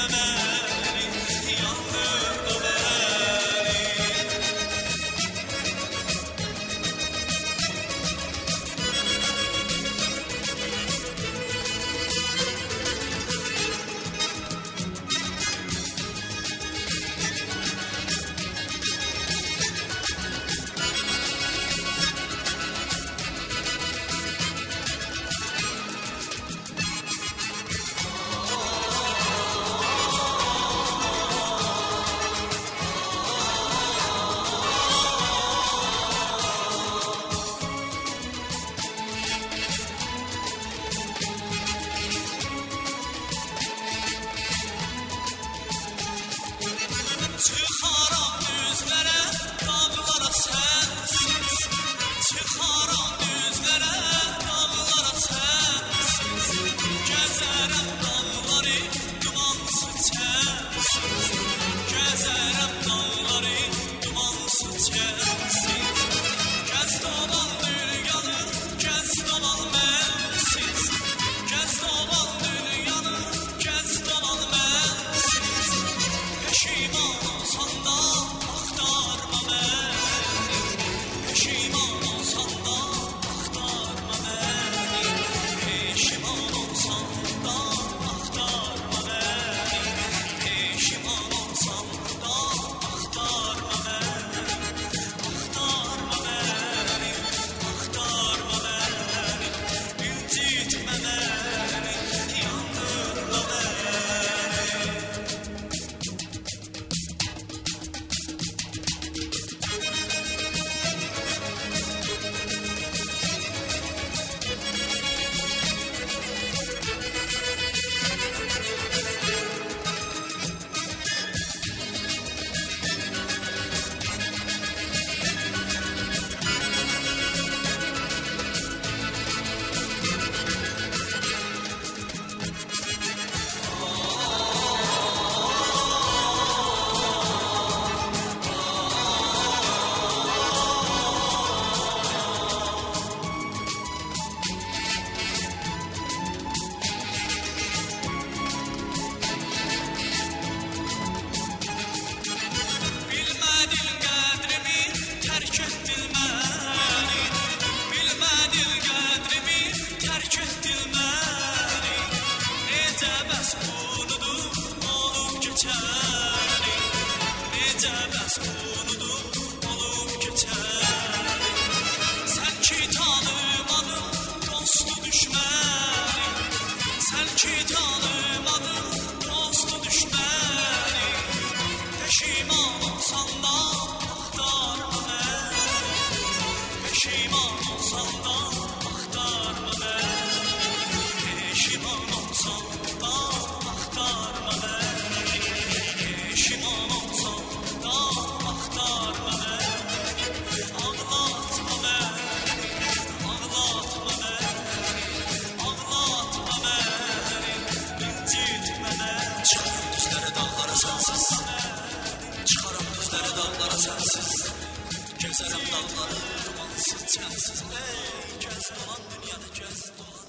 Çıxaram düzlərə, dağlara sənsiz. Çıxaram düzlərə, dağlara sənsiz. Gəzərəm dağları, dumansız çənsiz. Gəzərəm dağları, dumansız çənsiz. Gəz dolan dünyanı, gəz dolan mənsiz. Gəz dolan dünyanı, gəz dolan mənsiz. Peşiman olsan da axtarma məni. Peşiman olsan da axtarma məni. Peşiman olsan da axtarma məni. Peşiman olsan da axtarma məni. Axtarma məni, axtarma məni. İncitmə məni, yandırma məni. Bilmədin qədrimi, tərk etdin məni. Bilmədin qədrimi, tərk etdin məni. Necə bəs unudur, olub keçəni. Necə bəs unudur, olub keçəni. Sən ki tanımadın, dostu düşməni. Sən ki tanımadın, dostu düşməni. Peşiman olsan da axtarma məni. Peşiman olsan da axtarma məni. Peşiman olsan da axtarma məni. Peşiman olsan da axtarma məni. Ağlatma məni, ağlatma məni. Ağlatma məni, incitmə məni. Çıxaram düzlərə, dağlara sənsiz. Çıxaram düzlərə, dağlara sənsiz. Gəzərəm dağları, dumansız çənsiz. Ey, gəz dolan dünyanı, gəz dolan.